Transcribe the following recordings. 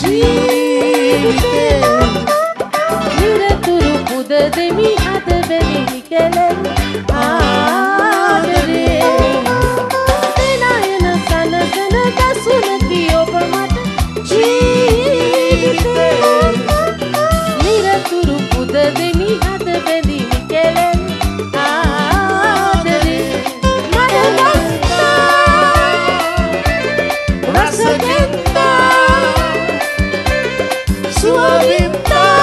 ජීවිතේ නිරතුරු පුද දෙමි අද බැලි කෙලෙන් ආදරේ දෙනයන සනසන දසුනකි ඔබ මට ජීවිතේ නිරතුරු පුද දෙමි අද බැලි කෙලෙන් ආදරේ මනගත්තා රසගත්තා සුවවින්දා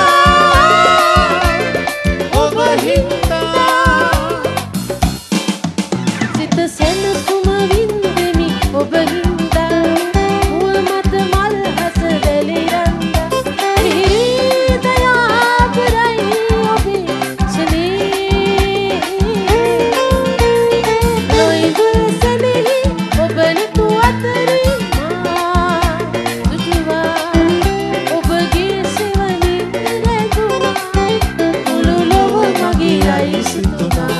ඔබ හින්දා සිත සෙනසුම වින්දෙමි ඔබ හින්දා මුව මත මල් හස වැලිරන්දා හිරිදයා පුරයි ඔබේ සනේ නොයිදුල් සනෙහි ඔබ නැතු අතරේ මා දුටුවා ඔබගේ සෙවණින් රැඳුණා මුළු ලොව මගේ අයිසිතුනා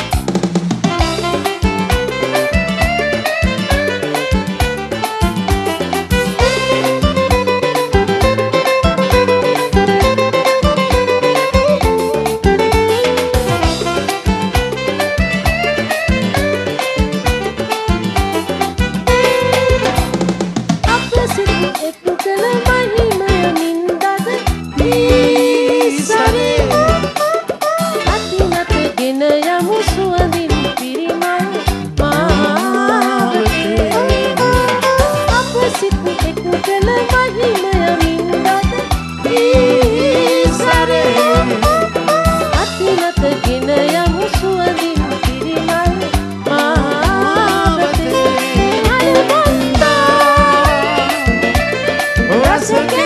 අප සිත එක්කල මහිමය නින්දද නිසරේ අතිනතගෙන යමු සුවඳින් පිරිමල් මාවතේ අප සිත එක්කල මහිමය නින්දද නිසරේ අතිනතගෙන යමු සුවඳින් පිරිමල් මාවතේ මනගත්තා රසගත්තා